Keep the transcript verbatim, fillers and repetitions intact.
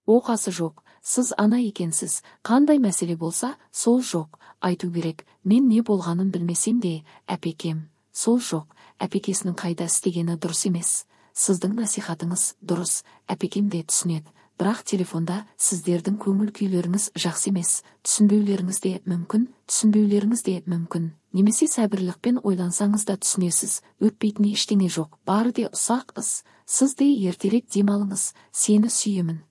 Оқасы жоқ, сіз ана екенсіз, қандай мәселе болса, сол жоқ, айту керек, мен не болғанын білмесем де, әпекем, сол жоқ, әпекесінің қайда істегені дұрыс емес. Сіздің насихатыңыз дұрыс, әпекем де түсінеді, бірақ телефонда сіздердің көңіл күйлеріңіз жақсы емес, түсінбеулеріңіз де мүмкін, түсінбеулеріңіз де мүмкін. Немесе сәбірлікпен ойлансаңыз да түсінесіз, өтпейтін ештеңе жоқ, бары де ұсақ іс. Сіз де ертерек демалыңыз, сені сүйемін.